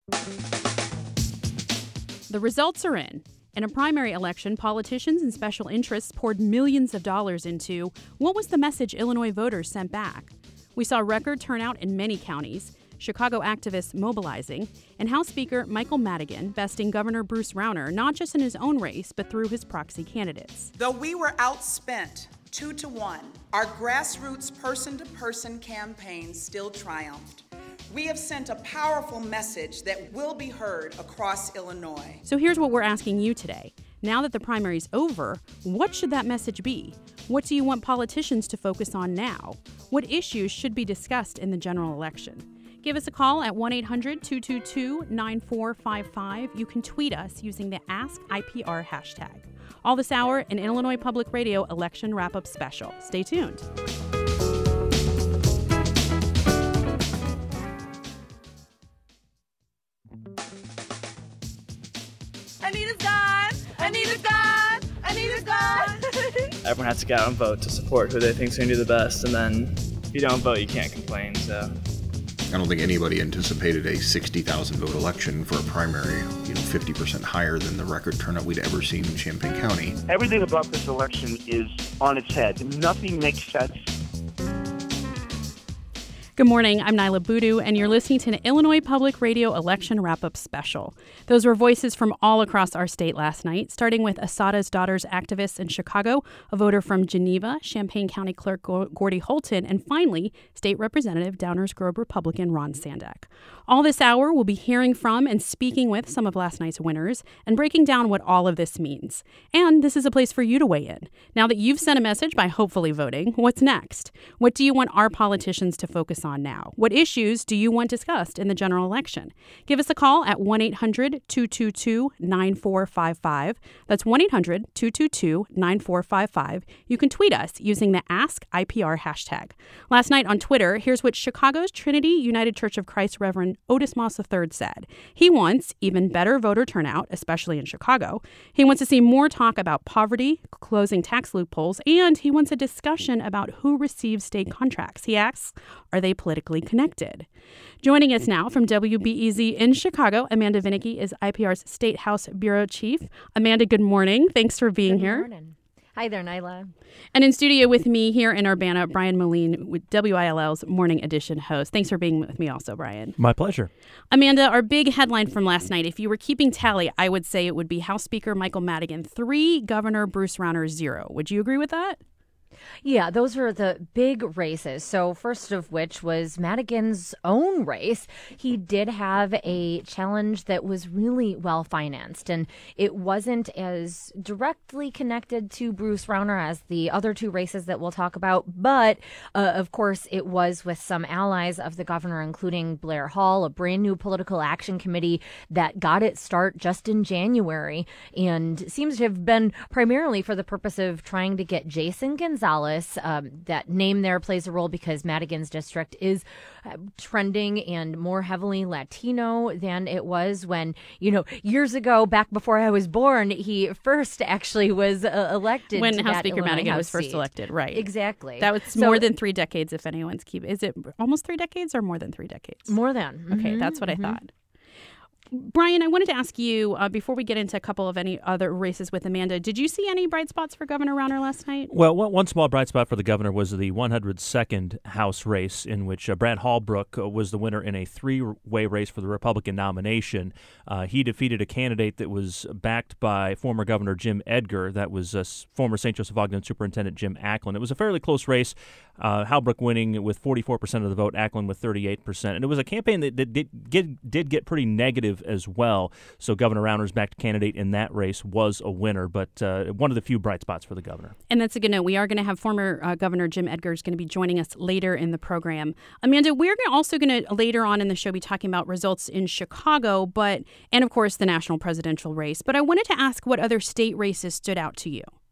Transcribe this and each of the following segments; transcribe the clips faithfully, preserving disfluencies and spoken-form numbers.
The results are in. In a primary election, politicians and special interests poured millions of dollars into what was the message Illinois voters sent back. We saw record turnout in many counties, Chicago activists mobilizing, and House Speaker Michael Madigan besting Governor Bruce Rauner not just in his own race, but through his proxy candidates. Though we were outspent two to one, our grassroots person-to-person campaign still triumphed. We have sent a powerful message that will be heard across Illinois. So here's what we're asking you today. Now that the primary's over, what should that message be? What do you want politicians to focus on now? What issues should be discussed in the general election? Give us a call at one eight hundred two two two nine four five five. You can tweet us using the Ask I P R hashtag. All this hour, an Illinois Public Radio election wrap-up special. Stay tuned. Anita's gone! Anita's gone! Anita's gone! Everyone has to go out and vote to support who they think is going to do the best, and then if you don't vote, you can't complain, so. I don't think anybody anticipated a sixty thousand vote election for a primary, you know, fifty percent higher than the record turnout we'd ever seen in Champaign County. Everything about this election is on its head. Nothing makes sense. Good morning, I'm Nyla Boodoo, and you're listening to an Illinois Public Radio election wrap-up special. Those were voices from all across our state last night, starting with Assata's Daughters activists in Chicago, a voter from Geneva, Champaign County Clerk Gordy Holton, and finally, State Representative Downers Grove Republican Ron Sandak. All this hour, we'll be hearing from and speaking with some of last night's winners and breaking down what all of this means. And this is a place for you to weigh in. Now that you've sent a message by hopefully voting, what's next? What do you want our politicians to focus on now? What issues do you want discussed in the general election? Give us a call at one eight hundred two two two nine four five five. That's one eight hundred two two two nine four five five. You can tweet us using the Ask I P R hashtag. Last night on Twitter, here's what Chicago's Trinity United Church of Christ Reverend Otis Moss the third said. He wants even better voter turnout, especially in Chicago. He wants to see more talk about poverty, closing tax loopholes, and he wants a discussion about who receives state contracts. He asks, are they politically connected? Joining us now from W B E Z in Chicago, Amanda Vinicky is I P R's State House Bureau Chief. Amanda, good morning. Thanks for being good here. Good morning. Hi there, Nyla. And in studio with me here in Urbana, Brian Moline, with W I L L's Morning Edition host. Thanks for being with me also, Brian. My pleasure. Amanda, our big headline from last night, if you were keeping tally, I would say it would be House Speaker Michael Madigan three, Governor Bruce Rauner zero. Would you agree with that? Yeah, those were the big races. So first of which was Madigan's own race. He did have a challenge that was really well financed, and it wasn't as directly connected to Bruce Rauner as the other two races that we'll talk about. But uh, of course, it was with some allies of the governor, including Blair Hall, a brand new political action committee that got its start just in January and seems to have been primarily for the purpose of trying to get Jason Gonzalez. Um, that name there plays a role because Madigan's district is uh, trending and more heavily Latino than it was when, you know, years ago, back before I was born, he first actually was uh, elected. When to House that Speaker Illinois Madigan House was first seat. elected, right. Exactly. That was So- more than three decades, if anyone's keep. Is it almost three decades or more than three decades? More than. Okay, Mhm, that's what mhm. I thought. Brian, I wanted to ask you, uh, before we get into a couple of any other races with Amanda, did you see any bright spots for Governor Rauner last night? Well, one, one small bright spot for the governor was the one hundred second House race in which uh, Brad Hallbrook uh, was the winner in a three-way race for the Republican nomination. Uh, he defeated a candidate that was backed by former Governor Jim Edgar, that was uh, former Saint Joseph Ogden Superintendent Jim Acklin. It was a fairly close race, uh, Hallbrook winning with forty-four percent of the vote, Acklin with thirty-eight percent. And it was a campaign that, that did, get, did get pretty negative as well. So Governor Rauner's backed candidate in that race was a winner, but uh, one of the few bright spots for the governor. And that's a good note. We are going to have former uh, Governor Jim Edgar is going to be joining us later in the program. Amanda, we're gonna also going to later on in the show be talking about results in Chicago, but and of course the national presidential race. But I wanted to ask what other state races stood out to you.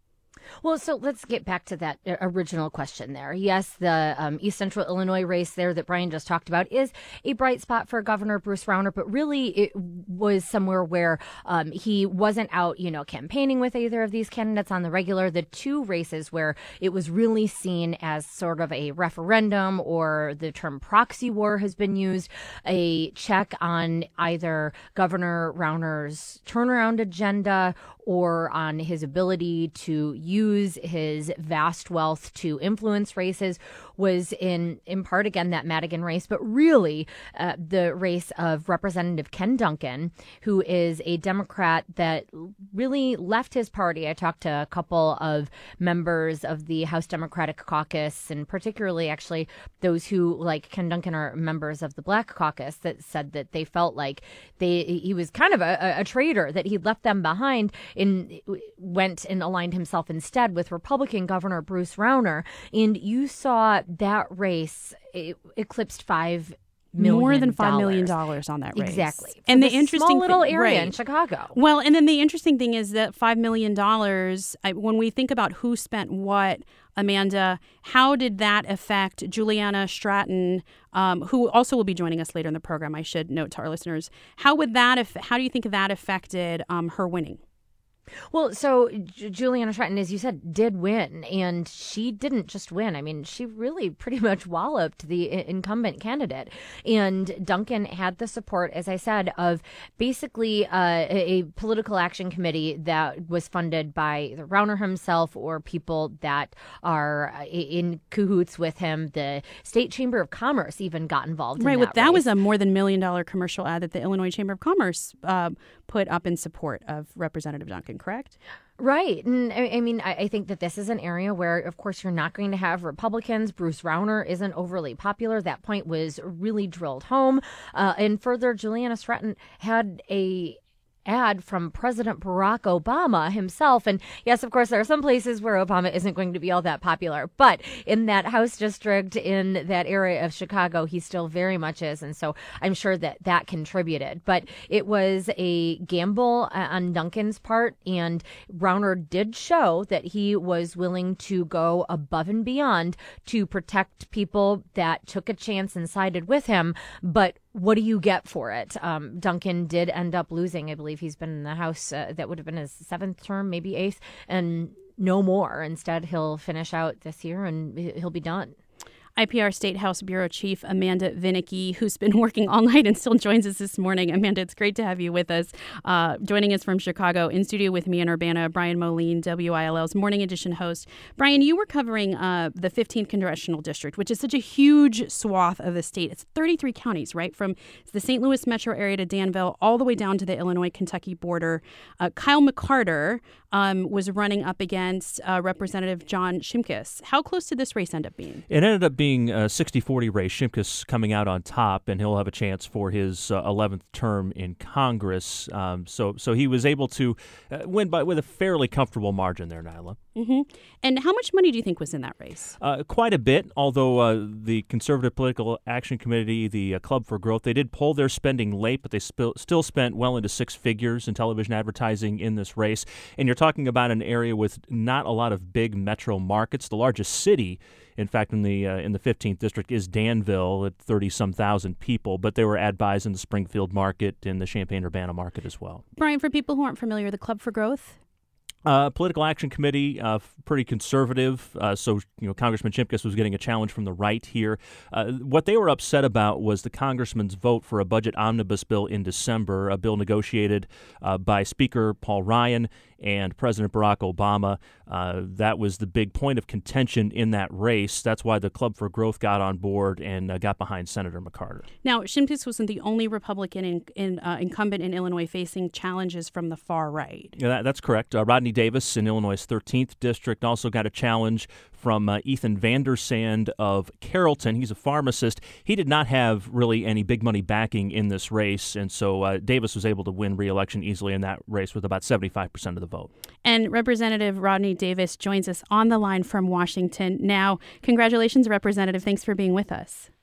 Well, so let's get back to that original question there. Yes, the um, East Central Illinois race there that Brian just talked about is a bright spot for Governor Bruce Rauner, but really it was somewhere where um, he wasn't out, you know, campaigning with either of these candidates on the regular. The two races where it was really seen as sort of a referendum, or the term proxy war has been used, a check on either Governor Rauner's turnaround agenda or on his ability to use his vast wealth to influence races, was in in part, again, that Madigan race, but really uh, the race of Representative Ken Duncan, who is a Democrat that really left his party. I talked to a couple of members of the House Democratic Caucus, and particularly actually those who, like Ken Duncan, are members of the Black Caucus, that said that they felt like they he was kind of a, a traitor, that he'd left them behind, and went and aligned himself instead with Republican Governor Bruce Rauner. And you saw that race it eclipsed five million more than five million dollars on that race. Exactly. And For the interesting small little thing, area right. in Chicago. Well, and then the interesting thing is that five million dollars, I, when we think about who spent what, Amanda, how did that affect Juliana Stratton, um, who also will be joining us later in the program, I should note to our listeners. How would that, aff- how do you think that affected um, her winning? Well, so J- Juliana Stratton, as you said, did win, and she didn't just win. I mean, she really pretty much walloped the I- incumbent candidate. And Duncan had the support, as I said, of basically uh, a, a political action committee that was funded by the Rauner himself or people that are uh, in cahoots with him. The State Chamber of Commerce even got involved Right, in well, that that race. was a more than million dollar commercial ad that the Illinois Chamber of Commerce uh, put up in support of Representative Duncan, correct? Right. And I, I mean, I, I think that this is an area where, of course, you're not going to have Republicans. Bruce Rauner isn't overly popular. That point was really drilled home. Uh, and further, Juliana Stratton had a ad from President Barack Obama himself. And yes, of course, there are some places where Obama isn't going to be all that popular. But in that House district, in that area of Chicago, he still very much is. And so I'm sure that that contributed. But it was a gamble on Duncan's part. And Rauner did show that he was willing to go above and beyond to protect people that took a chance and sided with him. But what do you get for it? Um, Duncan did end up losing. I believe he's been in the House. Uh, that would have been his seventh term, maybe eighth, and no more. Instead, he'll finish out this year and he'll be done. I P R State House Bureau Chief Amanda Vinicky, who's been working all night and still joins us this morning. Amanda, it's great to have you with us. Uh, joining us from Chicago, in studio with me in Urbana, Brian Moline, W I L L's Morning Edition host. Brian, you were covering uh, the fifteenth Congressional District, which is such a huge swath of the state. It's thirty-three counties, right? From the Saint Louis metro area to Danville, all the way down to the Illinois-Kentucky border. Uh, Kyle McCarter um, was running up against uh, Representative John Shimkus. How close did this race end up being? It ended up being a sixty forty race. Shimkus coming out on top, and he'll have a chance for his uh, eleventh term in Congress. Um, so, so he was able to uh, win by with a fairly comfortable margin there, Nyla. Mm-hmm. And how much money do you think was in that race? Uh, quite a bit, although uh, the Conservative Political Action Committee, the uh, Club for Growth, they did pull their spending late, but they sp- still spent well into six figures in television advertising in this race. And you're talking about an area with not a lot of big metro markets. The largest city, in fact, in the uh, in the fifteenth district is Danville at thirty some thousand people, but there were ad buys in the Springfield market and the Champaign-Urbana market as well. Brian, for people who aren't familiar, the Club for Growth? Uh, Political Action Committee, uh, pretty conservative. Uh, so, you know, Congressman Shimkus was getting a challenge from the right here. Uh, what they were upset about was the congressman's vote for a budget omnibus bill in December, a bill negotiated uh, by Speaker Paul Ryan and President Barack Obama. Uh, that was the big point of contention in that race. That's why the Club for Growth got on board and uh, got behind Senator McCarter. Now, Shimkus wasn't the only Republican in, in, uh, incumbent in Illinois facing challenges from the far right. Yeah, that, that's correct. Uh, Rodney Davis in Illinois' thirteenth district also got a challenge from uh, Ethan Vandersand of Carrollton. He's a pharmacist. He did not have really any big money backing in this race, and so uh, Davis was able to win re-election easily in that race with about seventy-five percent of the vote. And Representative Rodney Davis joins us on the line from Washington now. Congratulations, Representative. Thanks for being with us.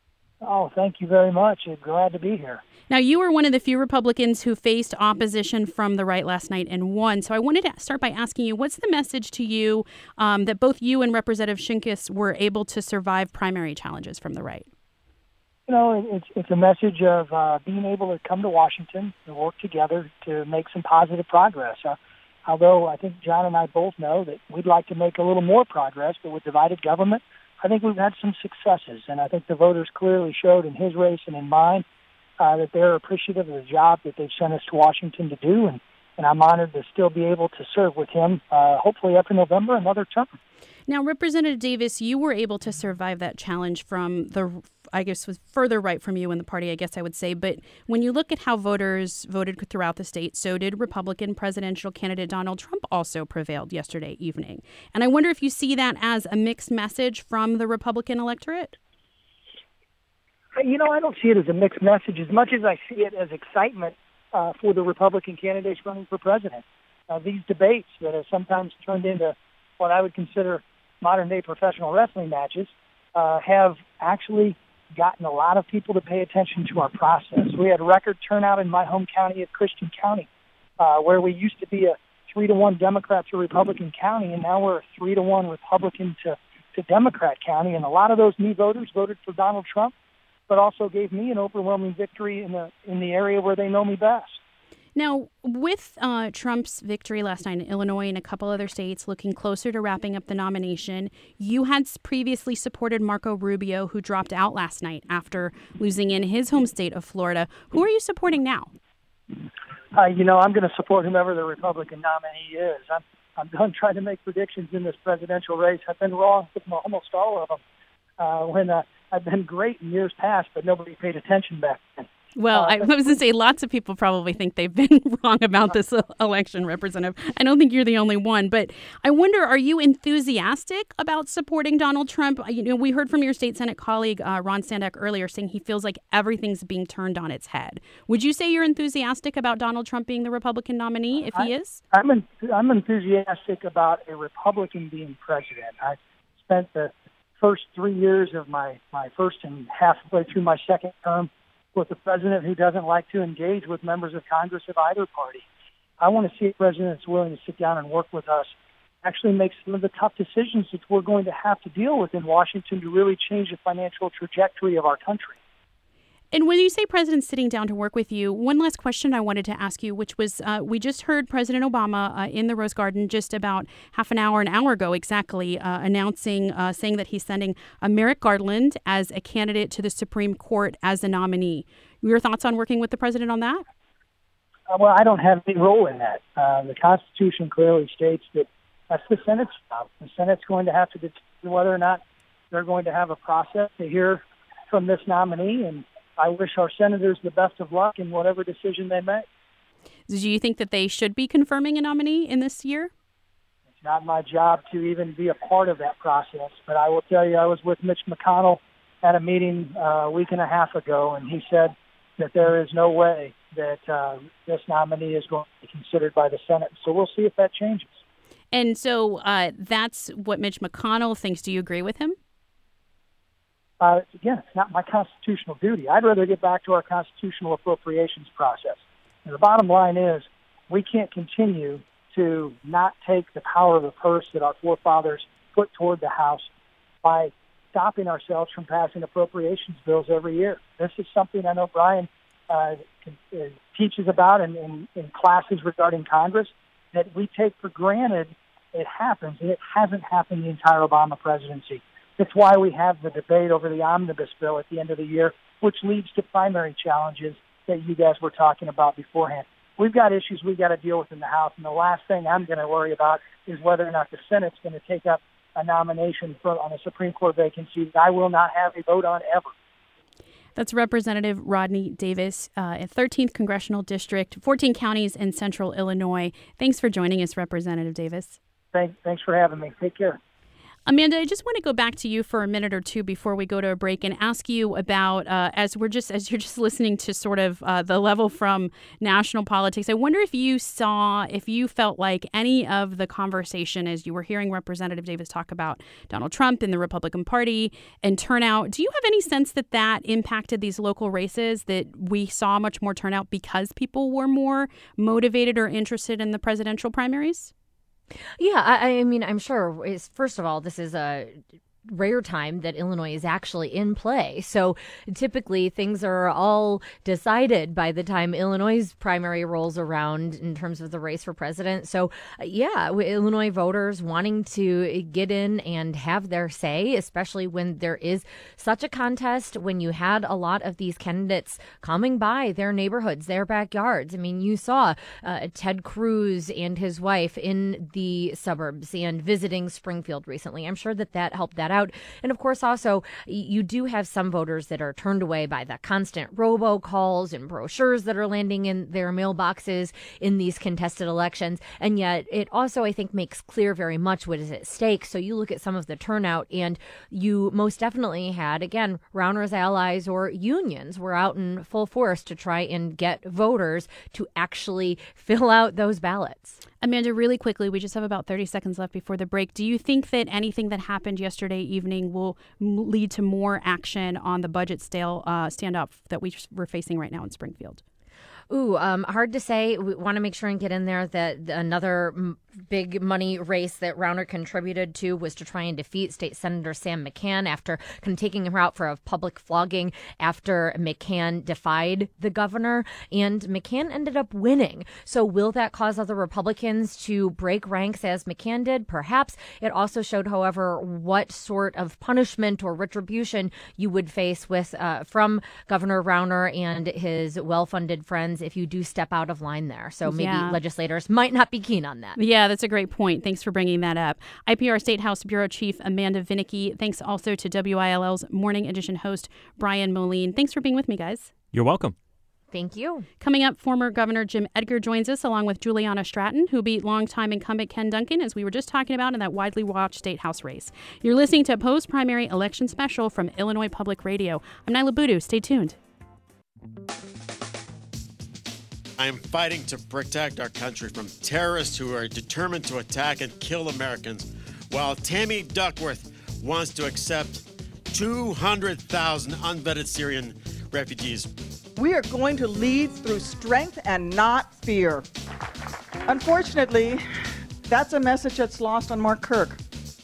Oh, thank you very much. I'm glad to be here. Now, you were one of the few Republicans who faced opposition from the right last night and won. So I wanted to start by asking you, what's the message to you um, that both you and Representative Shimkus were able to survive primary challenges from the right? You know, it's it's a message of uh, being able to come to Washington and work together to make some positive progress. Uh, although I think John and I both know that we'd like to make a little more progress, but with divided government, I think we've had some successes. And I think the voters clearly showed in his race and in mine uh, that they're appreciative of the job that they've sent us to Washington to do. And, and I'm honored to still be able to serve with him, uh, hopefully after November, another term. Now, Representative Davis, you were able to survive that challenge from the, I guess, was further right from you in the party, I guess I would say. But when you look at how voters voted throughout the state, so did Republican presidential candidate Donald Trump also prevailed yesterday evening. And I wonder if you see that as a mixed message from the Republican electorate? You know, I don't see it as a mixed message as much as I see it as excitement uh, for the Republican candidates running for president. Uh, these debates that have sometimes turned into what I would consider modern-day professional wrestling matches uh, have actually gotten a lot of people to pay attention to our process. We had record turnout in my home county of Christian County, uh, where we used to be a three to one Democrat to Republican county, and now we're a three to one Republican to, to Democrat county. And a lot of those new voters voted for Donald Trump, but also gave me an overwhelming victory in the in the area where they know me best. Now, with uh, Trump's victory last night in Illinois and a couple other states looking closer to wrapping up the nomination, you had previously supported Marco Rubio, who dropped out last night after losing in his home state of Florida. Who are you supporting now? Uh, you know, I'm going to support whomever the Republican nominee is. I'm, I'm done trying to make predictions in this presidential race. I've been wrong with almost all of them. Uh, when uh, I've been great in years past, but nobody paid attention back then. Well, uh, I was going to say lots of people probably think they've been wrong about this election, Representative. I don't think you're the only one. But I wonder, are you enthusiastic about supporting Donald Trump? You know, we heard from your state Senate colleague, uh, Ron Sandak, earlier saying he feels like everything's being turned on its head. Would you say you're enthusiastic about Donald Trump being the Republican nominee, if I, he is? I'm, en- I'm enthusiastic about a Republican being president. I spent the first three years of my, my first and halfway through my second term with a president who doesn't like to engage with members of Congress of either party. I want to see a president that's willing to sit down and work with us, actually make some of the tough decisions that we're going to have to deal with in Washington to really change the financial trajectory of our country. And when you say president's sitting down to work with you, one last question I wanted to ask you, which was, uh, we just heard President Obama uh, in the Rose Garden just about half an hour, an hour ago exactly, uh, announcing, uh, saying that he's sending uh, Merrick Garland as a candidate to the Supreme Court as a nominee. Your thoughts on working with the president on that? Uh, well, I don't have any role in that. Uh, the Constitution clearly states that that's the Senate's job. The Senate's going to have to determine whether or not they're going to have a process to hear from this nominee, and I wish our senators the best of luck in whatever decision they make. Do you think that they should be confirming a nominee in this year? It's not my job to even be a part of that process, but I will tell you I was with Mitch McConnell at a meeting uh, a week and a half ago, and he said that there is no way that uh, this nominee is going to be considered by the Senate. So we'll see if that changes. And so uh, that's what Mitch McConnell thinks. Do you agree with him? Uh, again, it's not my constitutional duty. I'd rather get back to our constitutional appropriations process. And the bottom line is we can't continue to not take the power of the purse that our forefathers put toward the House by stopping ourselves from passing appropriations bills every year. This is something I know Brian uh, can, uh, teaches about in, in, in classes regarding Congress that we take for granted. It happens, and it hasn't happened the entire Obama presidency. That's why we have the debate over the omnibus bill at the end of the year, which leads to primary challenges that you guys were talking about beforehand. We've got issues we've got to deal with in the House, and the last thing I'm going to worry about is whether or not the Senate's going to take up a nomination for, on a Supreme Court vacancy that I will not have a vote on ever. That's Representative Rodney Davis, uh, at thirteenth Congressional District, fourteen counties in central Illinois. Thanks for joining us, Representative Davis. Thank, thanks for having me. Take care. Amanda, I just want to go back to you for a minute or two before we go to a break and ask you about, uh, as we're just as you're just listening to sort of uh, the level from national politics, I wonder if you saw, if you felt like any of the conversation as you were hearing Representative Davis talk about Donald Trump and the Republican Party and turnout, do you have any sense that that impacted these local races, that we saw much more turnout because people were more motivated or interested in the presidential primaries? Yeah, I, I mean, I'm sure. Is first of all, this is a rare time that Illinois is actually in play. So typically things are all decided by the time Illinois' primary rolls around in terms of the race for president. So uh, yeah, Illinois voters wanting to get in and have their say, especially when there is such a contest, when you had a lot of these candidates coming by their neighborhoods, their backyards. I mean, you saw uh, Ted Cruz and his wife in the suburbs and visiting Springfield recently. I'm sure that that helped that out. And of course, also, you do have some voters that are turned away by the constant robocalls and brochures that are landing in their mailboxes in these contested elections. And yet it also, I think, makes clear very much what is at stake. So you look at some of the turnout and you most definitely had, again, Rauner's allies or unions were out in full force to try and get voters to actually fill out those ballots. Amanda, really quickly, we just have about thirty seconds left before the break. Do you think that anything that happened yesterday evening will m- lead to more action on the budget stale, uh, standoff that we just, we're facing right now in Springfield? Ooh, um, hard to say. We want to make sure and get in there that another m- big money race that Rauner contributed to was to try and defeat State Senator Sam McCann after kind of taking him out for a public flogging after McCann defied the governor. And McCann ended up winning. So will that cause other Republicans to break ranks as McCann did? Perhaps. It also showed, however, what sort of punishment or retribution you would face with uh, from Governor Rauner and his well-funded friends if you do step out of line there. So maybe yeah. legislators might not be keen on that. Yeah, that's a great point. Thanks for bringing that up. I P R State House Bureau Chief Amanda Vinicky. Thanks also to W I L L's Morning Edition host Brian Moline. Thanks for being with me, guys. You're welcome. Thank you. Coming up, former Governor Jim Edgar joins us along with Juliana Stratton, who beat longtime incumbent Ken Duncan, as we were just talking about in that widely watched State House race. You're listening to Post-Primary Election Special from Illinois Public Radio. I'm Nyla Boodoo. Stay tuned. I am fighting to protect our country from terrorists who are determined to attack and kill Americans, while Tammy Duckworth wants to accept two hundred thousand unvetted Syrian refugees. We are going to lead through strength and not fear. Unfortunately, that's a message that's lost on Mark Kirk.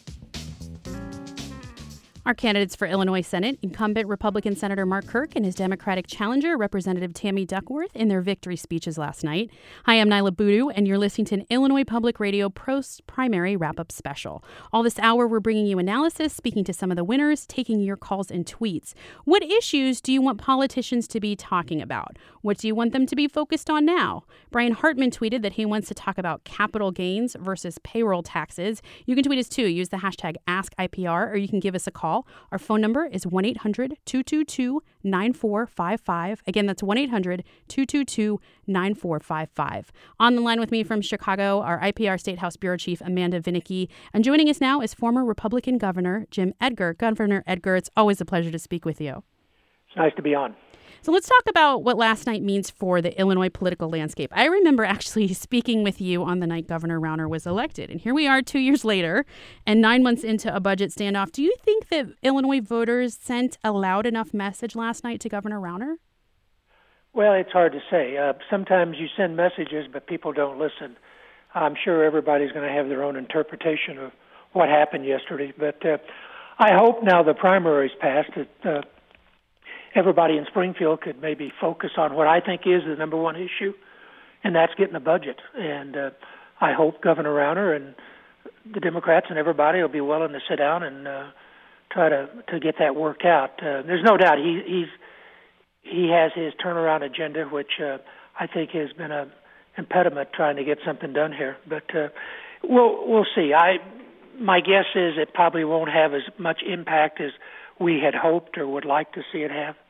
Our candidates for Illinois Senate, incumbent Republican Senator Mark Kirk and his Democratic challenger, Representative Tammy Duckworth, in their victory speeches last night. Hi, I'm Nyla Boodoo, and you're listening to an Illinois Public Radio post-primary wrap-up special. All this hour, we're bringing you analysis, speaking to some of the winners, taking your calls and tweets. What issues do you want politicians to be talking about? What do you want them to be focused on now? Brian Hartman tweeted that he wants to talk about capital gains versus payroll taxes. You can tweet us too. Use the hashtag Ask I P R, or you can give us a call. Our phone number is one eight hundred two two two nine four five five. Again, that's one eight hundred two two two nine four five five. On the line with me from Chicago, our I P R State House Bureau Chief Amanda Vinicky. And joining us now is former Republican Governor Jim Edgar. Governor Edgar, it's always a pleasure to speak with you. It's nice to be on. So let's talk about what last night means for the Illinois political landscape. I remember actually speaking with you on the night Governor Rauner was elected. And here we are two years later and nine months into a budget standoff. Do you think that Illinois voters sent a loud enough message last night to Governor Rauner? Well, it's hard to say. Uh, sometimes you send messages, but people don't listen. I'm sure everybody's going to have their own interpretation of what happened yesterday. But uh, I hope now the primary's passed that uh, everybody in Springfield could maybe focus on what I think is the number one issue, and that's getting the budget. And uh, I hope Governor Rauner and the Democrats and everybody will be willing to sit down and uh, try to, to get that worked out. Uh, there's no doubt he he's he has his turnaround agenda, which uh, I think has been a impediment trying to get something done here. But uh, we'll we'll see. I my guess is it probably won't have as much impact as we had hoped or would like to see it have.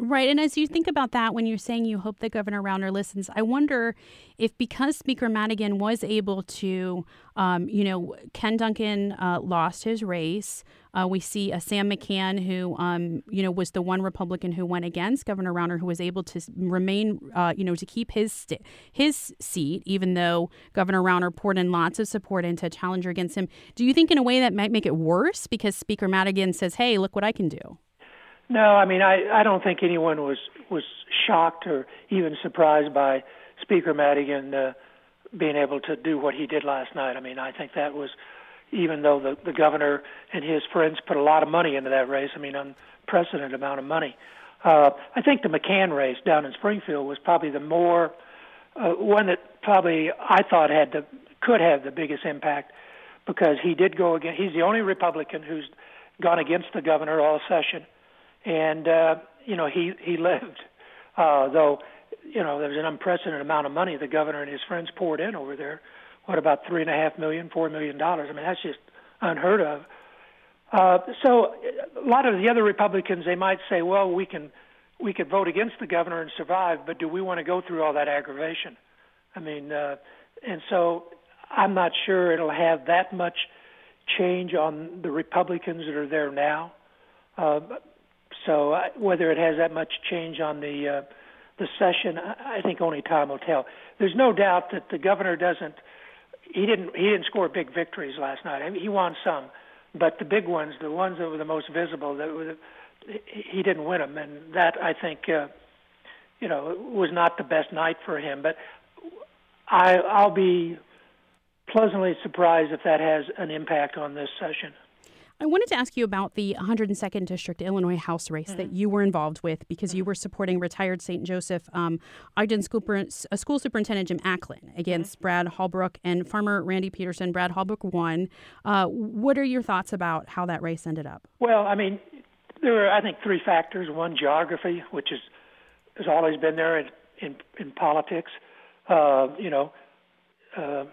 Right. And as you think about that, when you're saying you hope that Governor Rauner listens, I wonder if because Speaker Madigan was able to, um, you know, Ken Duncan uh, lost his race. Uh, we see a Sam McCann who, um, you know, was the one Republican who went against Governor Rauner, who was able to remain, uh, you know, to keep his st- his seat, even though Governor Rauner poured in lots of support into a challenger against him. Do you think in a way that might make it worse because Speaker Madigan says, hey, look what I can do? No, I mean, I, I don't think anyone was, was shocked or even surprised by Speaker Madigan uh, being able to do what he did last night. I mean, I think that was, even though the, the governor and his friends put a lot of money into that race, I mean, unprecedented amount of money. Uh, I think the McCann race down in Springfield was probably the more, uh, one that probably I thought had the, could have the biggest impact because he did go against, he's the only Republican who's gone against the governor all session. And, uh, you know, he, he lived, uh, though, you know, there was an unprecedented amount of money the governor and his friends poured in over there. What, about three and a half million, four million dollars? I mean, that's just unheard of. Uh, so a lot of the other Republicans, they might say, well, we can, we could vote against the governor and survive, but do we want to go through all that aggravation? I mean, uh, and so I'm not sure it'll have that much change on the Republicans that are there now. Uh, So uh, whether it has that much change on the uh, the session, I think only time will tell. There's no doubt that the governor doesn't. He didn't. He didn't score big victories last night. I mean, he won some, but the big ones, the ones that were the most visible, that were the, he didn't win them, and that I think, uh, you know, was not the best night for him. But I, I'll be pleasantly surprised if that has an impact on this session. I wanted to ask you about the one hundred second District Illinois House race mm-hmm. that you were involved with because mm-hmm. you were supporting retired Saint Joseph um, Ogden school, uh, school Superintendent Jim Acklin against mm-hmm. Brad Hallbrook and farmer Randy Peterson. Brad Hallbrook won. Uh, what are your thoughts about how that race ended up? Well, I mean, there were, I think, three factors. One, geography, which is has always been there in, in, in politics. Uh, you know, uh,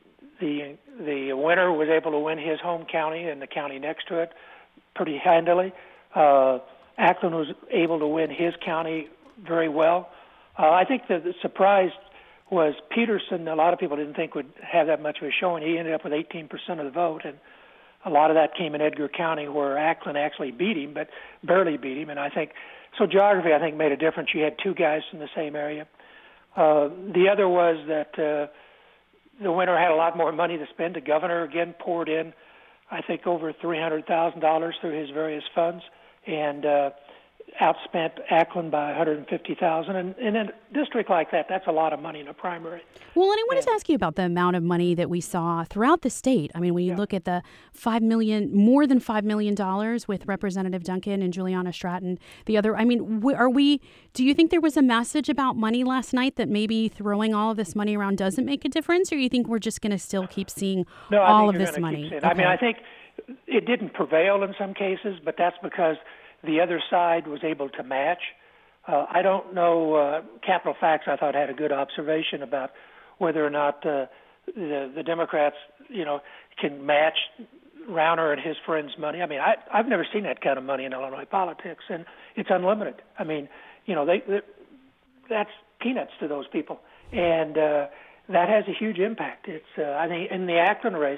The the winner was able to win his home county and the county next to it pretty handily. Uh, Acklin was able to win his county very well. Uh, I think the, the surprise was Peterson. A lot of people didn't think would have that much of a showing. He ended up with eighteen percent of the vote, and a lot of that came in Edgar County where Acklin actually beat him, but barely beat him. And I think, so geography I think made a difference. You had two guys from the same area. Uh, the other was that uh, the winner had a lot more money to spend. The governor, again, poured in, I think, over three hundred thousand dollars through his various funds and uh, outspent Acklin by one hundred fifty thousand dollars. And in a district like that, that's a lot of money in a primary. Well, and I wanted and, to ask you about the amount of money that we saw throughout the state. I mean, when you yeah. look at the five million dollars, more than five million dollars with Representative Duncan and Juliana Stratton, the other, I mean, are we, do you think there was a message about money last night that maybe throwing all of this money around doesn't make a difference, or you think we're just going to still keep seeing no, all of this money? Okay. I mean, I think it didn't prevail in some cases, but that's because the other side was able to match. Uh, I don't know. Uh, Capital Facts, I thought, had a good observation about whether or not uh, the, the Democrats, you know, can match Rauner and his friends' money. I mean, I, I've never seen that kind of money in Illinois politics, and it's unlimited. I mean, you know, they, they that's peanuts to those people, and uh, that has a huge impact. It's uh, I think in the Acklin race,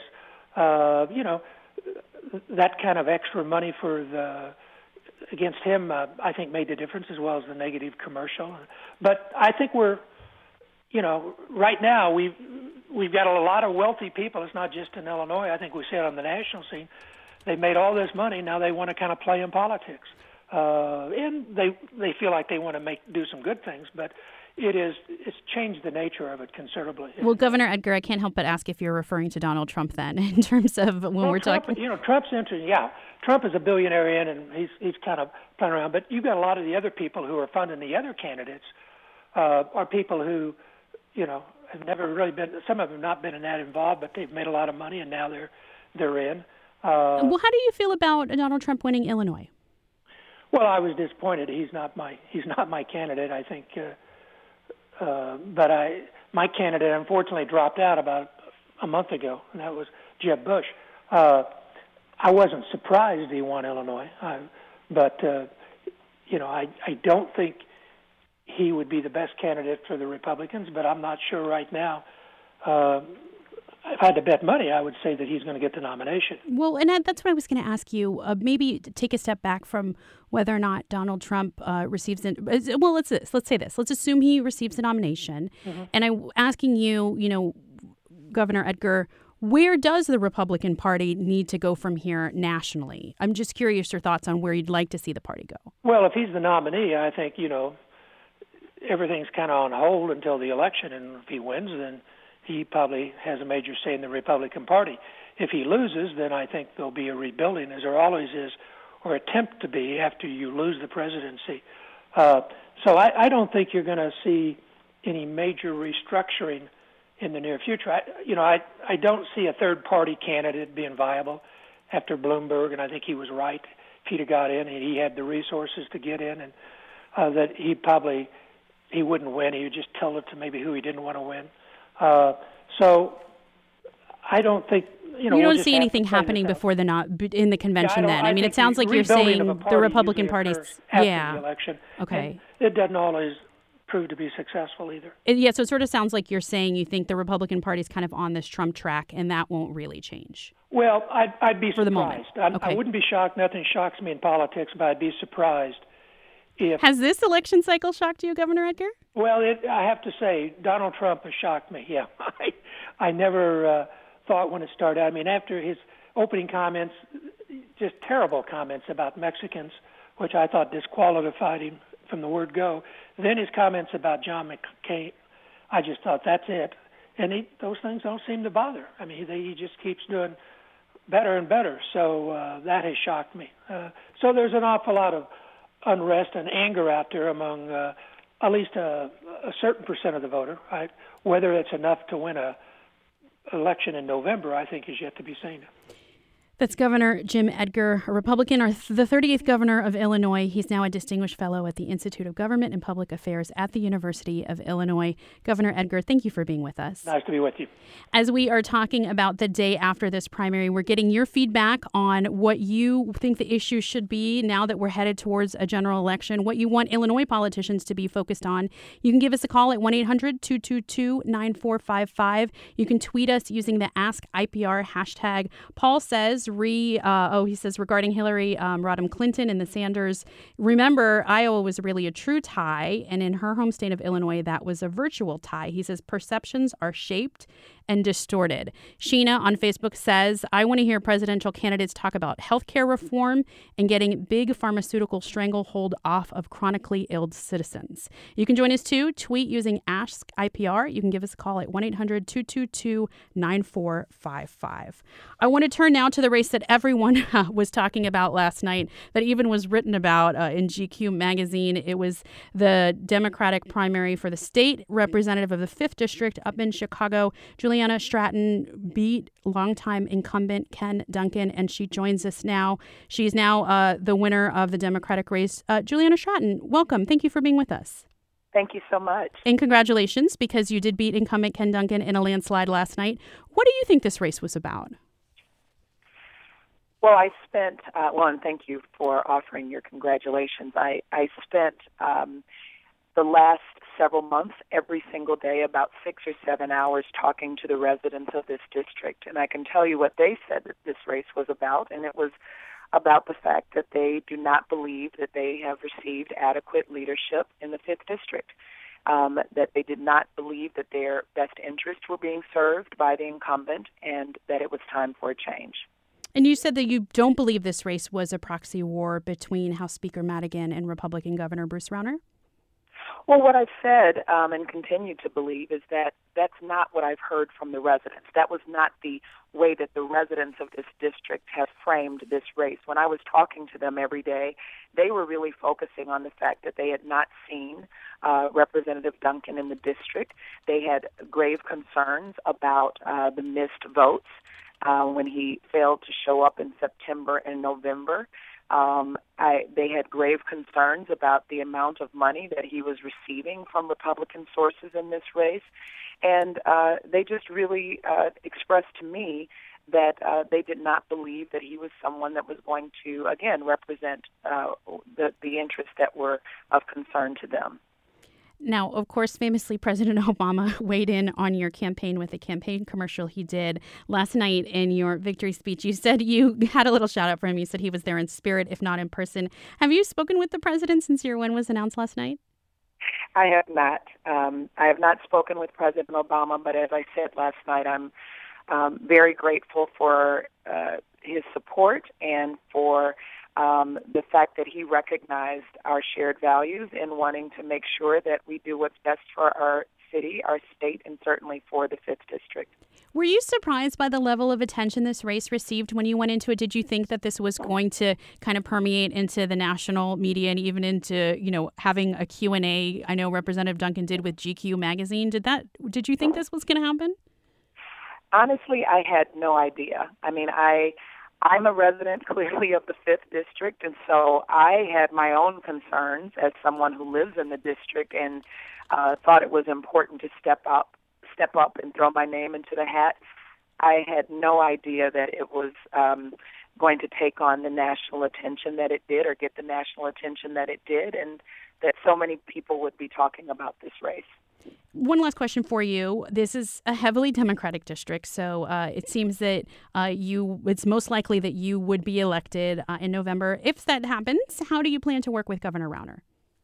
uh, you know, that kind of extra money for the against him, uh, I think, made the difference, as well as the negative commercial. But I think we're, you know, right now we've we've got a lot of wealthy people. It's not just in Illinois. I think we see it on the national scene. They've made all this money. Now they want to kind of play in politics, uh, and they they feel like they want to make do some good things. But it is it's changed the nature of it considerably. Well, Governor Edgar, I can't help but ask if you're referring to Donald Trump then, in terms of when well, we're Trump, talking. You know, Trump's interesting. Yeah, Trump is a billionaire in, and he's he's kind of playing around. But you've got a lot of the other people who are funding the other candidates uh, are people who, you know, have never really been. Some of them have not been in that involved, but they've made a lot of money, and now they're they're in. Uh, well, how do you feel about Donald Trump winning Illinois? Well, I was disappointed. He's not my he's not my candidate. I think. Uh, Uh, but I, my candidate unfortunately dropped out about a month ago, and that was Jeb Bush. Uh, I wasn't surprised he won Illinois, I, but uh, you know, I, I don't think he would be the best candidate for the Republicans, but I'm not sure right now. Uh, if I had to bet money, I would say that he's going to get the nomination. Well, and that's what I was going to ask you. Uh, maybe take a step back from whether or not Donald Trump uh, receives it. Well, let's this. Let's say this. Let's assume he receives the nomination. Mm-hmm. And I'm asking you, you know, Governor Edgar, where does the Republican Party need to go from here nationally? I'm just curious your thoughts on where you'd like to see the party go. Well, if he's the nominee, I think, you know, everything's kind of on hold until the election, and if he wins, then he probably has a major say in the Republican Party. If he loses, then I think there'll be a rebuilding, as there always is, or attempt to be after you lose the presidency. Uh, so I, I don't think you're going to see any major restructuring in the near future. I, you know, I, I don't see a third-party candidate being viable after Bloomberg, and I think he was right. If he'd have got in and he had the resources to get in, and uh, that he probably he wouldn't win. He would just tell it to maybe who he didn't want to win. Uh, so I don't think, you know. You don't we'll see anything happening before the not in the convention. Yeah, I then I I mean, it sounds like you're saying the Republican Party's yeah. The election. Okay. And it doesn't always prove to be successful either. It, yeah, so it sort of sounds like you're saying you think the Republican Party's kind of on this Trump track, and that won't really change. Well, I'd, I'd be for surprised. The moment. I, okay. I wouldn't be shocked. Nothing shocks me in politics, but I'd be surprised if. Has this election cycle shocked you, Governor Edgar? Well, it, I have to say, Donald Trump has shocked me. Yeah, I, I never uh, thought when it started. I mean, after his opening comments, just terrible comments about Mexicans, which I thought disqualified him from the word go. Then his comments about John McCain, I just thought that's it. And he, those things don't seem to bother. I mean, he, he just keeps doing better and better. So uh, that has shocked me. Uh, so there's an awful lot of unrest and anger out there among uh, at least a, a certain percent of the voter. Right? Whether it's enough to win a election in November, I think, is yet to be seen. That's Governor Jim Edgar, a Republican, or the thirty-eighth governor of Illinois. He's now a distinguished fellow at the Institute of Government and Public Affairs at the University of Illinois. Governor Edgar, thank you for being with us. Nice to be with you. As we are talking about the day after this primary, we're getting your feedback on what you think the issues should be now that we're headed towards a general election, what you want Illinois politicians to be focused on. You can give us a call at one eight hundred two two two nine four five five. You can tweet us using the Ask I P R hashtag. Paul says, Re, uh, oh, he says regarding Hillary um, Rodham Clinton and the Sanders, remember, Iowa was really a true tie, and in her home state of Illinois, that was a virtual tie. He says perceptions are shaped and distorted. Sheena on Facebook says, I want to hear presidential candidates talk about healthcare reform and getting big pharmaceutical stranglehold off of chronically ill citizens. You can join us too. Tweet using Ask I P R. You can give us a call at one eight hundred two two two nine four five five. I want to turn now to the race that everyone was talking about last night, that even was written about uh, in G Q magazine. It was the Democratic primary for the state representative of the fifth District up in Chicago. Juliana Stratton beat longtime incumbent Ken Duncan, and she joins us now. She's now uh, the winner of the Democratic race. Uh, Juliana Stratton, welcome. Thank you for being with us. Thank you so much. And congratulations, because you did beat incumbent Ken Duncan in a landslide last night. What do you think this race was about? Well, I spent, uh, well, and thank you for offering your congratulations. I, I spent um, the last several months, every single day, about six or seven hours talking to the residents of this district. And I can tell you what they said that this race was about, and it was about the fact that they do not believe that they have received adequate leadership in the fifth District, um, that they did not believe that their best interests were being served by the incumbent, and that it was time for a change. And you said that you don't believe this race was a proxy war between House Speaker Madigan and Republican Governor Bruce Rauner? Well, what I've said um, and continue to believe is that that's not what I've heard from the residents. That was not the way that the residents of this district have framed this race. When I was talking to them every day, they were really focusing on the fact that they had not seen uh, Representative Duncan in the district. They had grave concerns about uh, the missed votes uh, when he failed to show up in September and November. Um, I, they had grave concerns about the amount of money that he was receiving from Republican sources in this race. And uh, they just really uh, expressed to me that uh, they did not believe that he was someone that was going to, again, represent uh, the, the interests that were of concern to them. Now, of course, famously, President Obama weighed in on your campaign with a campaign commercial he did last night in your victory speech. You said you had a little shout out for him. You said he was there in spirit, if not in person. Have you spoken with the president since your win was announced last night? I have not. Um, I have not spoken with President Obama, but as I said last night, I'm um, very grateful for uh, his support and for Um, the fact that he recognized our shared values in wanting to make sure that we do what's best for our city, our state, and certainly for the fifth District. Were you surprised by the level of attention this race received when you went into it? Did you think that this was going to kind of permeate into the national media and even into, you know, having a Q and A? I know Representative Duncan did with G Q magazine. Did that? Did you think this was going to happen? Honestly, I had no idea. I mean, I... I'm a resident, clearly, of the fifth District, and so I had my own concerns as someone who lives in the district and uh, thought it was important to step up, step up and throw my name into the hat. I had no idea that it was um, going to take on the national attention that it did or get the national attention that it did, and that so many people would be talking about this race. One last question for you. This is a heavily Democratic district, so uh, it seems that uh, you it's most likely that you would be elected uh, in November. If that happens, how do you plan to work with Governor Rauner?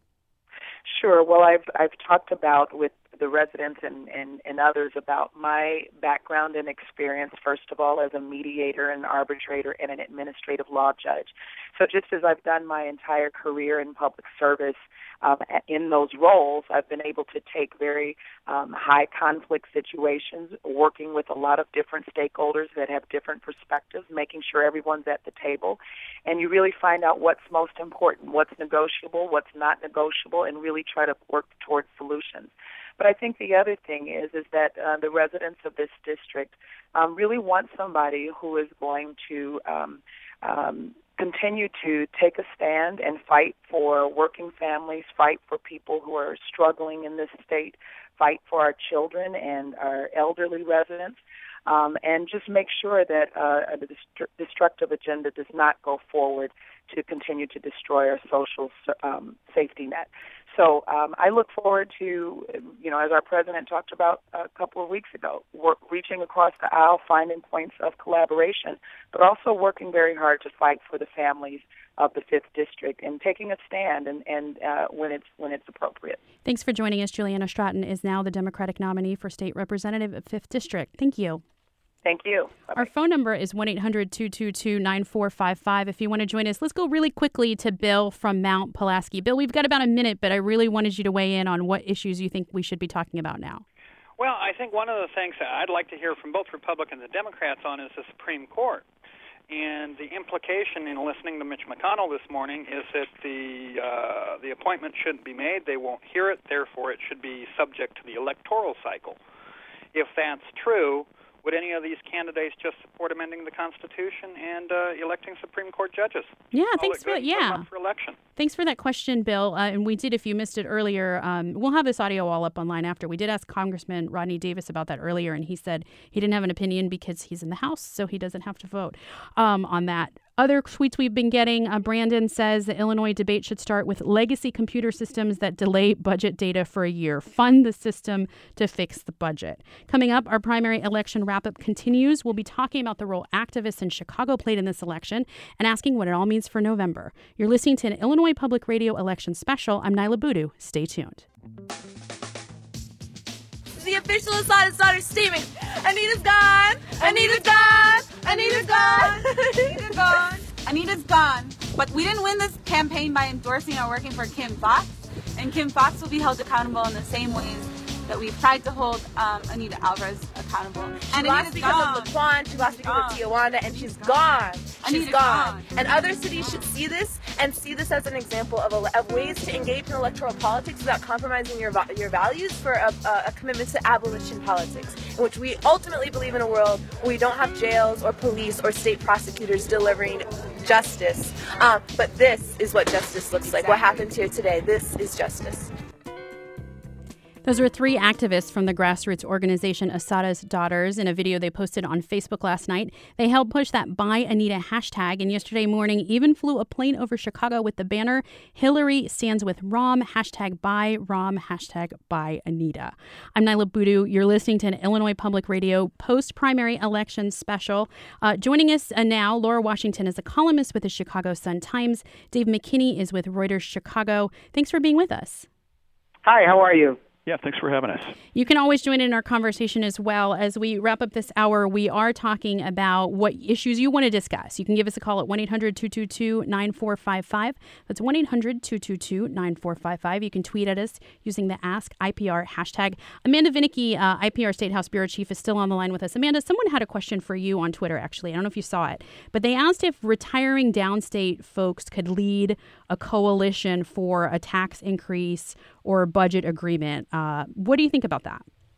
Sure. Well, I've I've talked about with the residents and, and, and others about my background and experience, first of all, as a mediator, an arbitrator, and an administrative law judge. So just as I've done my entire career in public service um, in those roles, I've been able to take very um, high conflict situations, working with a lot of different stakeholders that have different perspectives, making sure everyone's at the table. And you really find out what's most important, what's negotiable, what's not negotiable, and really try to work towards solutions. But I think the other thing is is that uh, the residents of this district um, really want somebody who is going to um, um, continue to take a stand and fight for working families, fight for people who are struggling in this state, fight for our children and our elderly residents, um, and just make sure that uh, a dest- destructive agenda does not go forward to continue to destroy our social um, safety net. So um, I look forward to, you know, as our president talked about a couple of weeks ago, work, reaching across the aisle, finding points of collaboration, but also working very hard to fight for the families of the fifth District and taking a stand and, and uh, when it's when it's appropriate. Thanks for joining us. Juliana Stratton is now the Democratic nominee for State Representative of fifth District. Thank you. Thank you. Bye-bye. Our phone number is one eight hundred two two two nine four five five if you want to join us. Let's go really quickly to Bill from Mount Pulaski. Bill, we've got about a minute, but I really wanted you to weigh in on what issues you think we should be talking about now. Well, I think one of the things that I'd like to hear from both Republicans and Democrats on is the Supreme Court. And the implication in listening to Mitch McConnell this morning is that the uh, the appointment shouldn't be made. They won't hear it. Therefore, it should be subject to the electoral cycle. If that's true, would any of these candidates just support amending the Constitution and uh, electing Supreme Court judges? Yeah, thanks for yeah. For election. Thanks for that question, Bill. Uh, and we did, if you missed it earlier, um, we'll have this audio all up online after. We did ask Congressman Rodney Davis about that earlier, and he said he didn't have an opinion because he's in the House, so he doesn't have to vote um, on that. Other tweets we've been getting, uh, Brandon says the Illinois debate should start with legacy computer systems that delay budget data for a year. Fund the system to fix the budget. Coming up, our primary election wrap-up continues. We'll be talking about the role activists in Chicago played in this election and asking what it all means for November. You're listening to an Illinois Public Radio election special. I'm Nyla Boodoo. Stay tuned. The official Asada's daughter statement. Anita's gone. Anita's gone. Anita's gone. Anita's gone. Anita's gone. But we didn't win this campaign by endorsing or working for Kim Foxx. And Kim Foxx will be held accountable in the same ways that we've tried to hold um, Anita Alvarez accountable. She and lost because gone. of Laquan, she lost because of Tijuana, and she's gone. She's gone. gone. And other cities should see this and see this as an example of, a, of ways to engage in electoral politics without compromising your your values for a, a, a commitment to abolition politics, in which we ultimately believe in a world where we don't have jails or police or state prosecutors delivering justice. Um, but this is what justice looks exactly. like. What happened here today, this is justice. Those were three activists from the grassroots organization Assata's Daughters in a video they posted on Facebook last night. They helped push that Buy Anita hashtag, and yesterday morning even flew a plane over Chicago with the banner, Hillary stands with Rahm, hashtag Buy Rahm, hashtag Buy Anita. I'm Nyla Boodoo. You're listening to an Illinois Public Radio post-primary election special. Uh, joining us uh, now, Laura Washington is a columnist with the Chicago Sun-Times. Dave McKinney is with Reuters Chicago. Thanks for being with us. Hi, how are you? Yeah, thanks for having us. You can always join in our conversation as well. As we wrap up this hour, we are talking about what issues you want to discuss. You can give us a call at one eight hundred two two two nine four five five. That's one eight hundred two two two nine four five five. You can tweet at us using the Ask I P R hashtag. Amanda Vinicky, uh, I P R State House Bureau Chief, is still on the line with us. Amanda, someone had a question for you on Twitter, actually. I don't know if you saw it, but they asked if retiring downstate folks could lead a coalition for a tax increase or budget agreement. Uh, what do you think about that?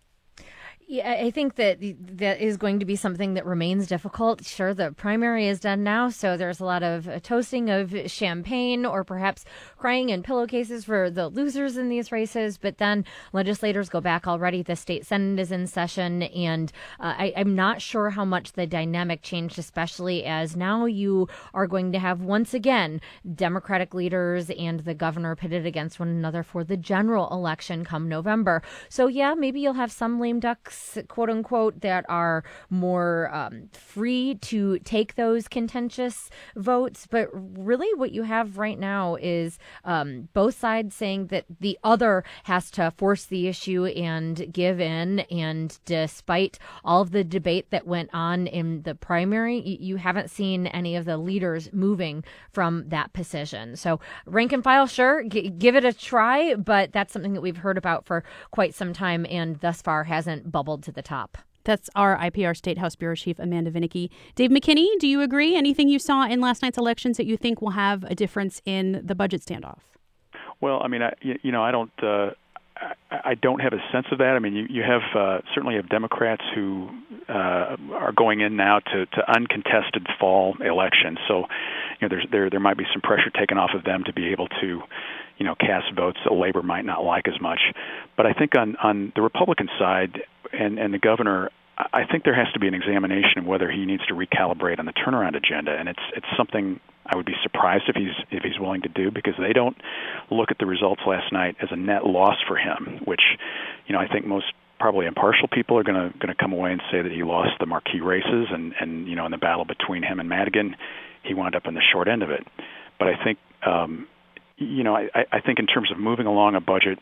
Yeah, I think that that is going to be something that remains difficult. Sure, the primary is done now, so there's a lot of uh, toasting of champagne or perhaps crying in pillowcases for the losers in these races. But then legislators go back already. The state senate is in session, and uh, I, I'm not sure how much the dynamic changed, especially as now you are going to have, once again, Democratic leaders and the governor pitted against one another for the general election come November. So, yeah, maybe you'll have some lame ducks, quote unquote, that are more um, free to take those contentious votes. But really what you have right now is um, both sides saying that the other has to force the issue and give in. And despite all of the debate that went on in the primary, you, you haven't seen any of the leaders moving from that position. So rank and file, sure, g- give it a try. But that's something that we've heard about for quite some time and thus far hasn't bubbled to the top. That's our I P R State House Bureau Chief, Amanda Vinicky. Dave McKinney, do you agree? Anything you saw in last night's elections that you think will have a difference in the budget standoff? Well, I mean, I, you know, I don't, uh, I, I don't have a sense of that. I mean, you, you have uh, certainly have Democrats who uh, are going in now to, to uncontested fall elections. So, you know, there's there there might be some pressure taken off of them to be able to, you know, cast votes that Labor might not like as much. But I think on, on the Republican side and, and the governor, I think there has to be an examination of whether he needs to recalibrate on the turnaround agenda. And it's it's something I would be surprised if he's if he's willing to do, because they don't look at the results last night as a net loss for him, which, you know, I think most probably impartial people are going to going to come away and say that he lost the marquee races, and, and you know, in the battle between him and Madigan, he wound up in the short end of it. But I think um, you know, I, I think in terms of moving along a budget,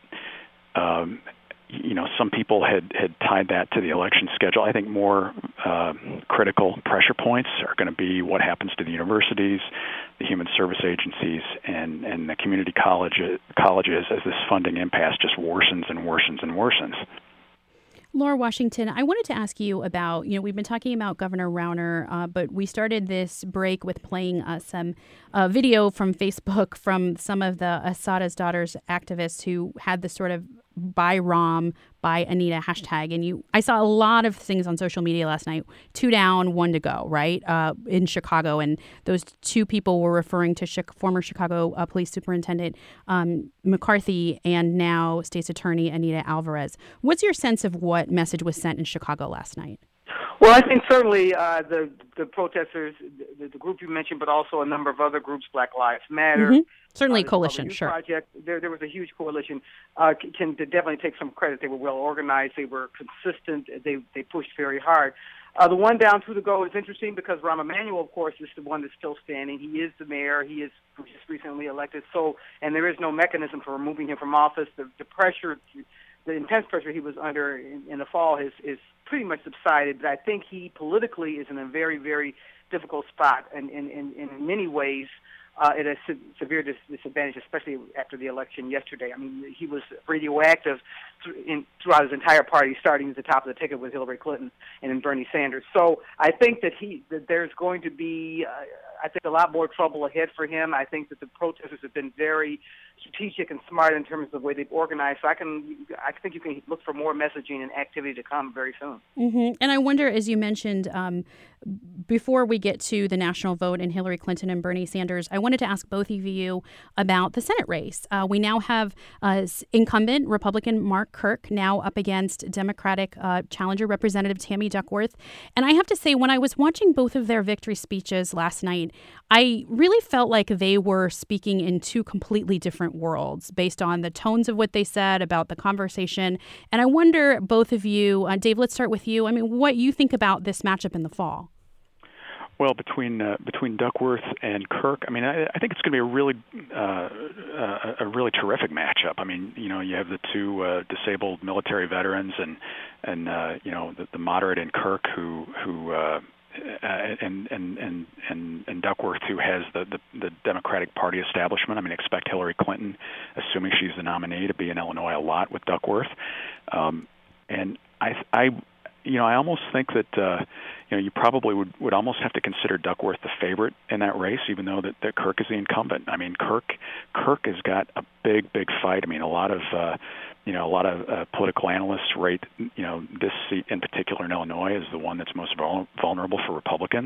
um, you know, some people had, had tied that to the election schedule. I think more uh, critical pressure points are going to be what happens to the universities, the human service agencies, and, and the community college, colleges as this funding impasse just worsens and worsens and worsens. Laura Washington, I wanted to ask you about, you know, we've been talking about Governor Rauner, uh, but we started this break with playing uh, some uh, video from Facebook from some of the Assata's Daughters activists who had this sort of Buy Rahm, Buy Anita hashtag. And you, I saw a lot of things on social media last night, two down, one to go, right, uh, in Chicago. And those two people were referring to Ch- former Chicago uh, Police Superintendent um, McCarthy and now State's Attorney Anita Alvarez. What's your sense of what message was sent in Chicago last night? Well, I think certainly uh, the the protesters, the, the group you mentioned, but also a number of other groups, Black Lives Matter, mm-hmm. certainly uh, a coalition, Youth sure. Project. There, there was a huge coalition. Uh, can, can definitely take some credit. They were well organized. They were consistent. They they pushed very hard. Uh, the one down, two to go is interesting because Rahm Emanuel, of course, is the one that's still standing. He is the mayor. He is just recently elected. So, and there is no mechanism for removing him from office. The, the pressure. The intense pressure he was under in, in the fall has is pretty much subsided, but I think he politically is in a very, very difficult spot, and in, in, in many ways uh, at a se- severe dis- disadvantage, especially after the election yesterday. I mean, he was radioactive th- in, throughout his entire party, starting at the top of the ticket with Hillary Clinton and then Bernie Sanders. So I think that he that there's going to be, uh, I think, a lot more trouble ahead for him. I think that the protesters have been very strategic and smart in terms of the way they've organized. So I can, I think you can look for more messaging and activity to come very soon. soon. Mm-hmm. And I wonder, as you mentioned, um, before we get to the national vote in Hillary Clinton and Bernie Sanders, I wanted to ask both of you about the Senate race. Uh, we now have uh, incumbent Republican Mark Kirk now up against Democratic uh, challenger Representative Tammy Duckworth. And I have to say, when I was watching both of their victory speeches last night, I really felt like they were speaking in two completely different worlds based on the tones of what they said about the conversation. And I wonder, both of you, uh, Dave, let's start with you. I mean, what you think about this matchup in the fall? Well, between uh, between Duckworth and Kirk, I mean, I, I think it's going to be a really uh, uh, a really terrific matchup. I mean, you know, you have the two uh, disabled military veterans, and and uh, you know the, the moderate in Kirk, who who uh, and, and and and and Duckworth, who has the, the the Democratic Party establishment. I mean, expect Hillary Clinton, assuming she's the nominee, to be in Illinois a lot with Duckworth, um, and I I. You know, I almost think that uh, you know you probably would, would almost have to consider Duckworth the favorite in that race, even though that, that Kirk is the incumbent. I mean, Kirk Kirk has got a big, big fight. I mean, a lot of uh, you know a lot of uh, political analysts rate you know this seat in particular in Illinois as the one that's most vul- vulnerable for Republicans.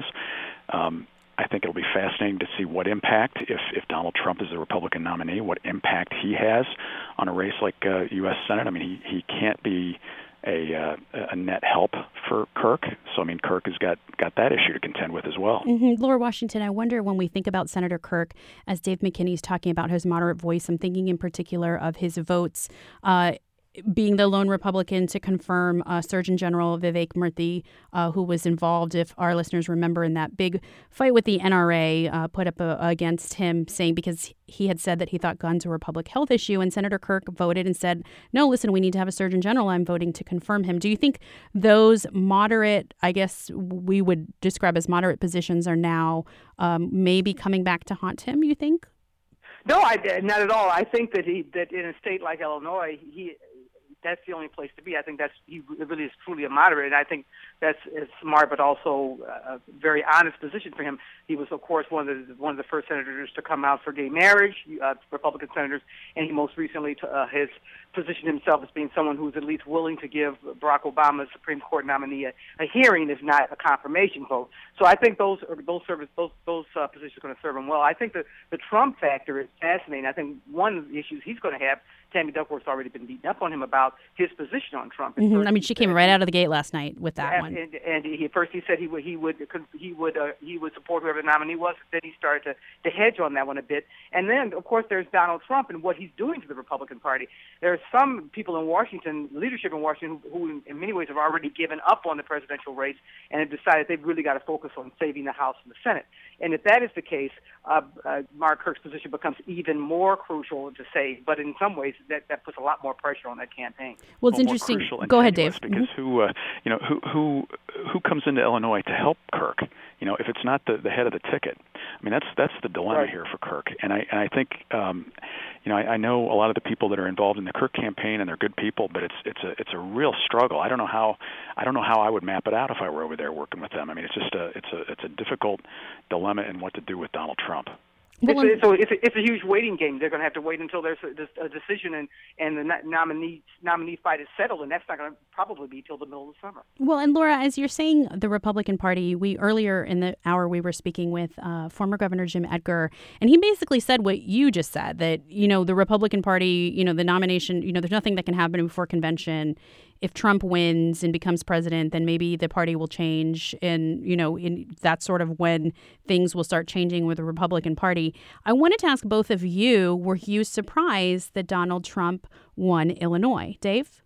Um, I think it'll be fascinating to see what impact, if, if Donald Trump is the Republican nominee, what impact he has on a race like uh, U S Senate. I mean, he, he can't be a uh, a net help for Kirk. So, I mean, Kirk has got, got that issue to contend with as well. Mm-hmm. Laura Washington, I wonder, when we think about Senator Kirk, as Dave McKinney is talking about his moderate voice, I'm thinking in particular of his votes uh, being the lone Republican to confirm uh, Surgeon General Vivek Murthy, uh, who was involved, if our listeners remember, in that big fight with the N R A, uh, put up a, against him, saying because he had said that he thought guns were a public health issue. And Senator Kirk voted and said, no, listen, we need to have a Surgeon General. I'm voting to confirm him. Do you think those moderate, I guess we would describe as moderate positions, are now um, maybe coming back to haunt him, you think? No, I, not at all. I think that he that in a state like Illinois, he that's the only place to be. I think that's he really is truly a moderate, and I think that's a smart but also a very honest position for him. He was, of course, one of the one of the first senators to come out for gay marriage, uh, Republican senators, and he most recently t- uh, has positioned himself as being someone who's at least willing to give Barack Obama's Supreme Court nominee a, a hearing, if not a confirmation vote. So I think those those service those those uh, positions are going to serve him well. I think the the Trump factor is fascinating. I think one of the issues he's going to have, Tammy Duckworth's already been beaten up on him about his position on Trump. Mm-hmm. I mean, she came right out of the gate last night with that and, one. And, and he, first he said he would he would he would uh, he would support whoever the nominee was. Then he started to, to hedge on that one a bit. And then, of course, there's Donald Trump and what he's doing to the Republican Party. There are some people in Washington, leadership in Washington, who, who in many ways have already given up on the presidential race and have decided they've really got to focus on saving the House and the Senate. And if that is the case, uh, uh, Mark Kirk's position becomes even more crucial to save. But in some ways, that, that puts a lot more pressure on that campaign. Well, it's well, interesting. More Go ahead, Dave. Because mm-hmm. who, uh, you know, who who who comes into Illinois to help Kirk? You know, if it's not the, the head of the ticket, I mean, that's that's the dilemma right. here for Kirk. And I and I think, um, you know, I, I know a lot of the people that are involved in the Kirk campaign, and they're good people, but it's it's a it's a real struggle. I don't know how I don't know how I would map it out if I were over there working with them. I mean, it's just a it's a it's a difficult dilemma in what to do with Donald Trump. Well, it's, a, so it's a, it's a huge waiting game. They're going to have to wait until there's a, a decision and, and the nominee nominee fight is settled, and that's not going to probably be till the middle of the summer. Well, and Laura, as you're saying, the Republican Party, we earlier in the hour we were speaking with uh, former Governor Jim Edgar, and he basically said what you just said, that, you know, the Republican Party, you know, the nomination, you know, there's nothing that can happen before convention. If Trump wins and becomes president, then maybe the party will change. And, you know, in, that's sort of when things will start changing with the Republican Party. I wanted to ask both of you, were you surprised that Donald Trump won Illinois? Dave?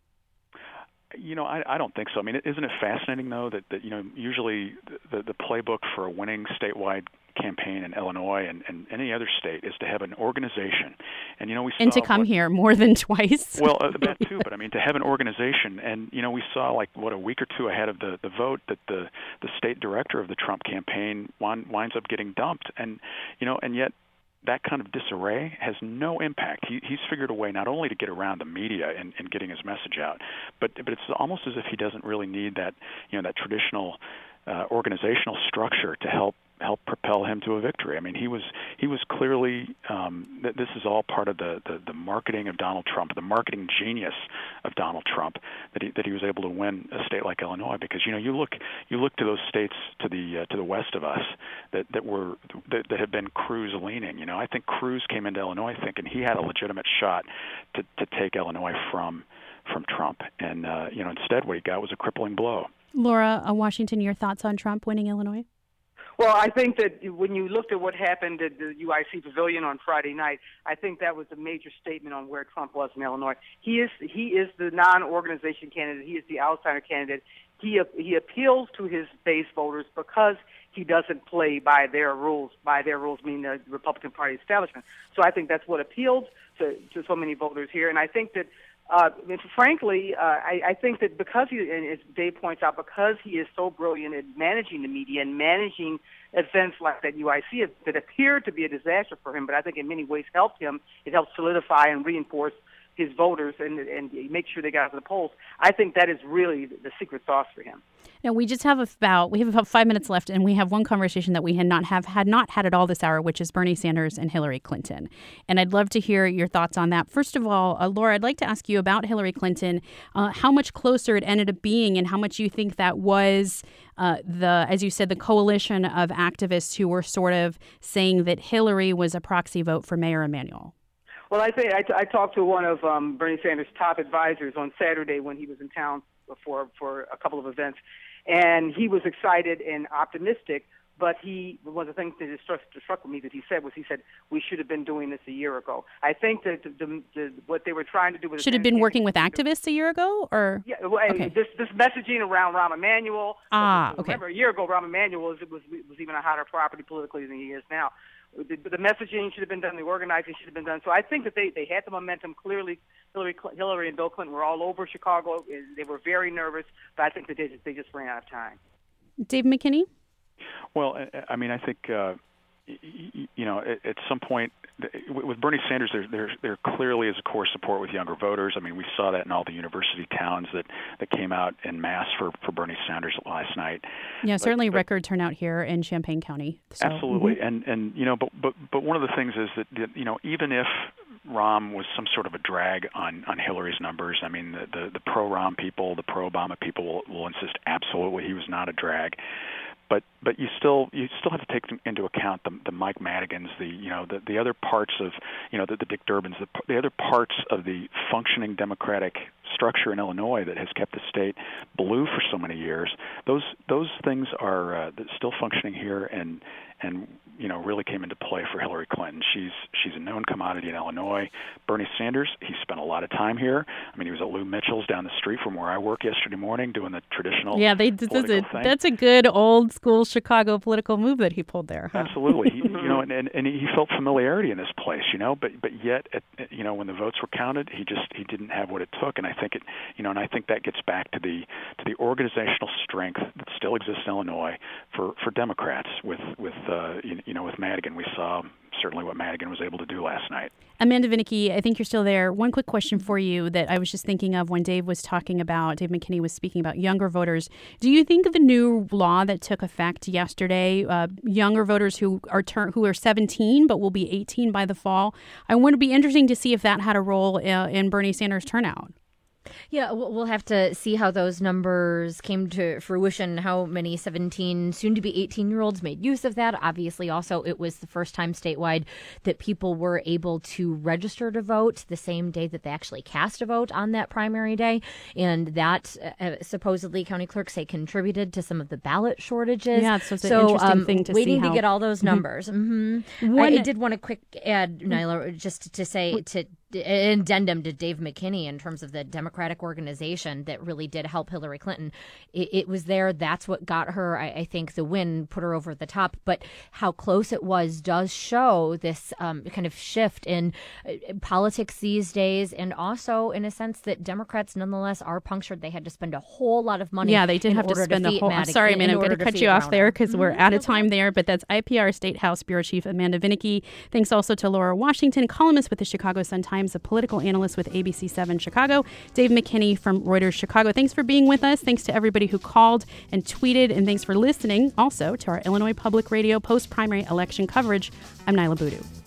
You know, I, I don't think so. I mean, isn't it fascinating, though, that, that you know, usually the, the playbook for a winning statewide campaign in Illinois and, and any other state is to have an organization. And, you know, we saw... And to come what, here more than twice. Well, uh, that too, but I mean, to have an organization. And, you know, we saw, like, what, a week or two ahead of the, the vote that the, the state director of the Trump campaign winds up getting dumped. And, you know, and yet that kind of disarray has no impact. He, he's figured a way not only to get around the media and, and getting his message out, but but it's almost as if he doesn't really need that, you know, that traditional uh, organizational structure to help helped propel him to a victory. I mean, he was he was clearly um, th- this is all part of the, the the marketing of Donald Trump, the marketing genius of Donald Trump, that he that he was able to win a state like Illinois. Because you know you look you look to those states to the uh, to the west of us that that were that, that have been Cruz leaning. You know, I think Cruz came into Illinois thinking he had a legitimate shot to to take Illinois from from Trump, and uh, you know instead what he got was a crippling blow. Laura, uh, Washington, your thoughts on Trump winning Illinois? Well, I think that when you looked at what happened at the U I C Pavilion on Friday night, I think that was a major statement on where Trump was in Illinois. He is he is the non-organization candidate. He is the outsider candidate. He he appeals to his base voters because he doesn't play by their rules. By their rules, meaning the Republican Party establishment. So I think that's what appealed to to so many voters here. And I think that. Uh, frankly, uh, I, I think that because he, and as Dave points out, because he is so brilliant at managing the media and managing events like that U I C that appeared to be a disaster for him, but I think in many ways helped him. It helped solidify and reinforce his voters and and make sure they got to the polls. I think that is really the secret sauce for him. Now, we just have about we have about five minutes left, and we have one conversation that we had not have had not had at all this hour, which is Bernie Sanders and Hillary Clinton. And I'd love to hear your thoughts on that. First of all, uh, Laura, I'd like to ask you about Hillary Clinton, uh, how much closer it ended up being, and how much you think that was uh, the, as you said, the coalition of activists who were sort of saying that Hillary was a proxy vote for Mayor Emanuel. Well, I think I, I talked to one of um, Bernie Sanders' top advisors on Saturday when he was in town for for a couple of events, and he was excited and optimistic. But he one of the things that just struck, struck with me that he said was he said we should have been doing this a year ago. I think that the, the, the, what they were trying to do was should have been working with activists a year ago, or yeah, well, okay. this this messaging around Rahm Emanuel. Ah, okay. okay. Remember, a year ago, Rahm Emanuel was was was even a hotter property politically than he is now. The, the messaging should have been done. The organizing should have been done. So I think that they, they had the momentum. Clearly, Hillary Hillary and Bill Clinton were all over Chicago. They were very nervous, but I think that they just, they just ran out of time. Dave McKinney? Well, I mean, I think, uh, you know, at, at some point, with Bernie Sanders, there, there, there clearly is a core support with younger voters. I mean, we saw that in all the university towns that, that came out en masse for, for Bernie Sanders last night. Yeah, but, certainly but, record turnout here in Champaign County. So. Absolutely. Mm-hmm. And, and, you know, but, but, but one of the things is that, you know, even if Rahm was some sort of a drag on, on Hillary's numbers, I mean, the, the, the pro-Rahm people, the pro-Obama people will, will insist absolutely he was not a drag. But but you still you still have to take into account the, the Mike Madigans, the you know the, the other parts of you know the, the Dick Durbins, the, the other parts of the functioning Democratic structure in Illinois that has kept the state blue for so many years. Those those things are uh, still functioning here, and and you know really came into play for Hillary Clinton. She's she's a known commodity in Illinois. Bernie Sanders, he spent a lot of time here. I mean, he was at Lou Mitchell's down the street from where I work yesterday morning doing the traditional yeah. They this is a, thing. That's a good old school Chicago political move that he pulled there. Huh? Absolutely, he, you know, and, and and he felt familiarity in this place, you know. But but yet, at, you know, when the votes were counted, he just he didn't have what it took. And I think it, you know, and I think that gets back to the to the organizational strength that still exists in Illinois for, for Democrats. With with uh, you, you know with Madigan, we saw certainly what Madigan was able to do last night. Amanda Vinicky, I think you're still there. One quick question for you that I was just thinking of when Dave was talking about, Dave McKinney was speaking about younger voters. Do you think the new law that took effect yesterday, uh, younger voters who are turn, who are seventeen but will be eighteen by the fall, I want to be interesting to see if that had a role uh, in Bernie Sanders' turnout. Yeah, we'll have to see how those numbers came to fruition, how many seventeen, soon-to-be eighteen-year-olds made use of that. Obviously, also, it was the first time statewide that people were able to register to vote the same day that they actually cast a vote on that primary day. And that, uh, supposedly, county clerks say contributed to some of the ballot shortages. Yeah, so it's so, an interesting um, thing to waiting see to how... get all those numbers. Mm-hmm. Mm-hmm. One... I, I did want to quick add, Nyla, just to say, to an addendum to Dave McKinney in terms of the Democratic organization that really did help Hillary Clinton. It, it was there. That's what got her, I, I think, the win, put her over the top. But how close it was does show this um, kind of shift in uh, politics these days, and also in a sense that Democrats nonetheless are punctured. They had to spend a whole lot of money. Yeah, they did have to spend a whole. Madigan, I'm sorry, man, I'm going to cut you off there because we're out of time there. But that's I P R State House Bureau Chief Amanda Vinicky. Thanks also to Laura Washington, columnist with the Chicago Sun-Times, Times, a political analyst with A B C seven Chicago, Dave McKinney from Reuters Chicago. Thanks for being with us. Thanks to everybody who called and tweeted, and thanks for listening also to our Illinois Public Radio post-primary election coverage. I'm Nyla Boodoo.